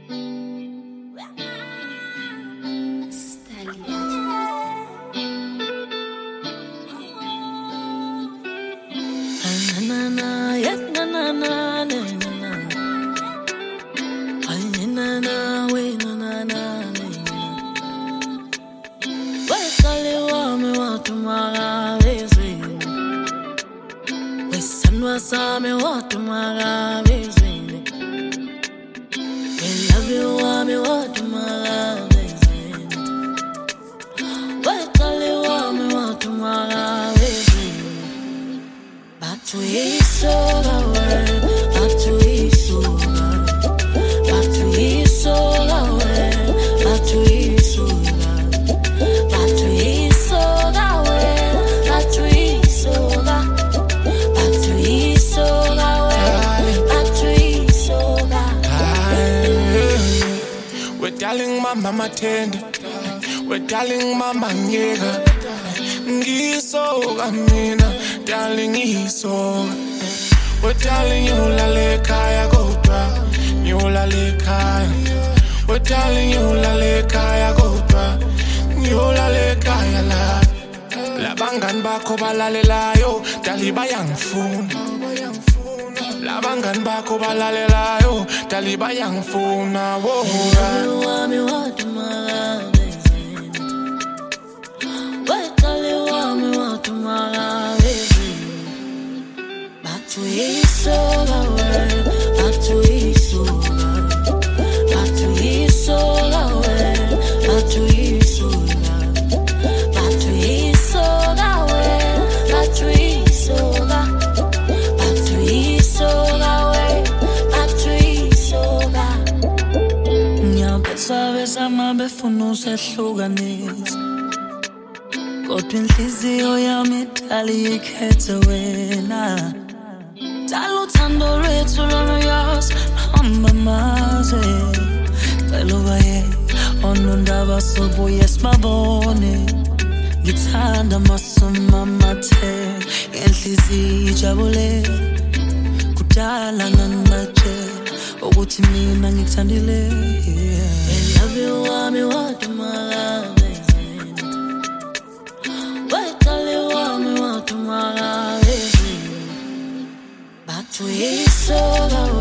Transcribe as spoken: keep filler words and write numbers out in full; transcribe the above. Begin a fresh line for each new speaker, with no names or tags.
Same what tomorrow is in. We love you, want me what tomorrow is in. We tell you want me what tomorrow is in. Back to East away, back to East back to East away, back to East back to East away, back to East
darling mama tender, we're darling mama ngeka. Ngisoka mina, darling ngisoka. We're darling yolale kaya kodwa, yolale kaya. We're darling yolale kaya kodwa, yolale kaya la. Labangani bakho balalelayo, dali bayangifuna. Labangani bakho balalelayo, dali bayangifuna. Wo
wami watu magazini, wetali wami watu magazini. Back to Isola, back to Isola, back to Isola, back to Isola, back to Isola, back to Isola, back to Isola, back to Isola. Sabe sama befuna usehlukanisa, kodwa inhliziyo yami idali ikhethe wena. Dala uthando lwethu lona yazi hamba maze, cela ubaye onondaba sobuye sibabone. Ngithanda masoma amathe, inhliziyo ijabule, kudala ngangibatshela ukuthi mina ngithandile. I love you, wami watu magazini, wetali wami watu magazini. Back to Isola.